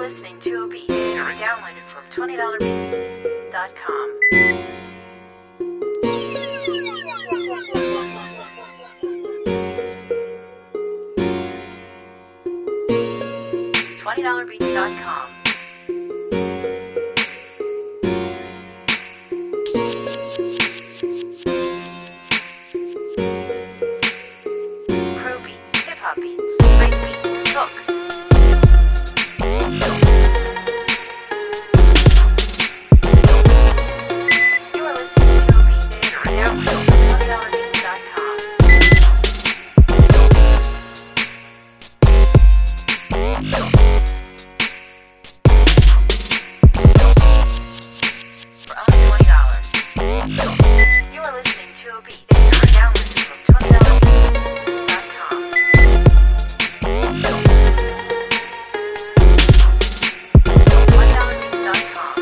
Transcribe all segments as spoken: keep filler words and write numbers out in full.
listening to a beat downloaded from twenty dollar beats dot com. twenty dollar beats dot com. Pro beats, hip hop beats, break beats, hooks. You are listening to a beat downloaded from twenty dollar beats dot com. For only twenty dollars. You are listening to a beat downloaded from twenty dollar beats dot com. twenty dollar beats dot com.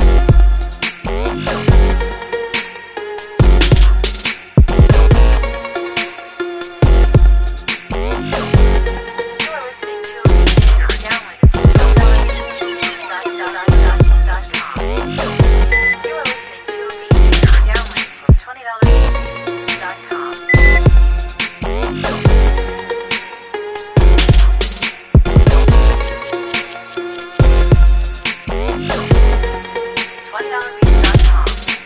You are listening to a beat downloaded from twenty dollar beats dot com. You are listening to a beat downloaded from twenty dollar beats dot com. twenty dollar beats dot com.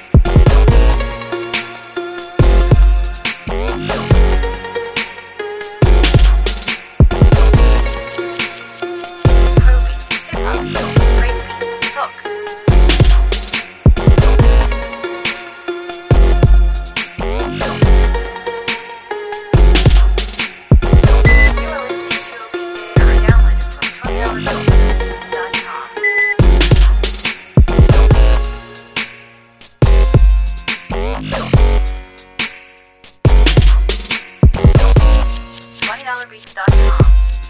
Pro beats, hip hop beats, break beats, hooks. You are listening to a beat downloaded from twenty dollar beats dot com. twenty dollar beats dot com.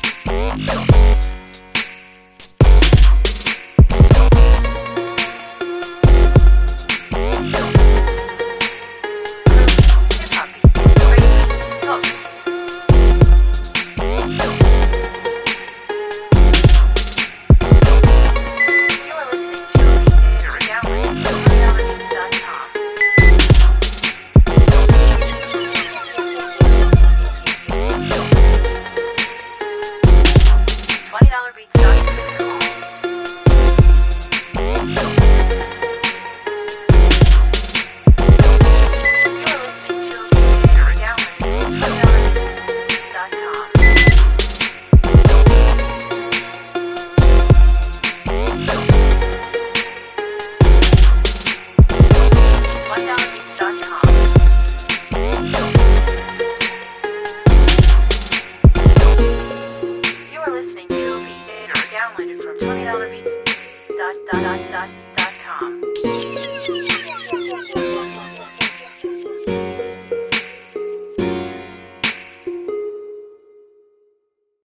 twenty dollar beats dot com. You are listening to a beat downloaded from twenty dollar beats dot com. twenty dollar beats dot com. You are listening to a beat downloaded from twenty dollar beats dot dot dot dot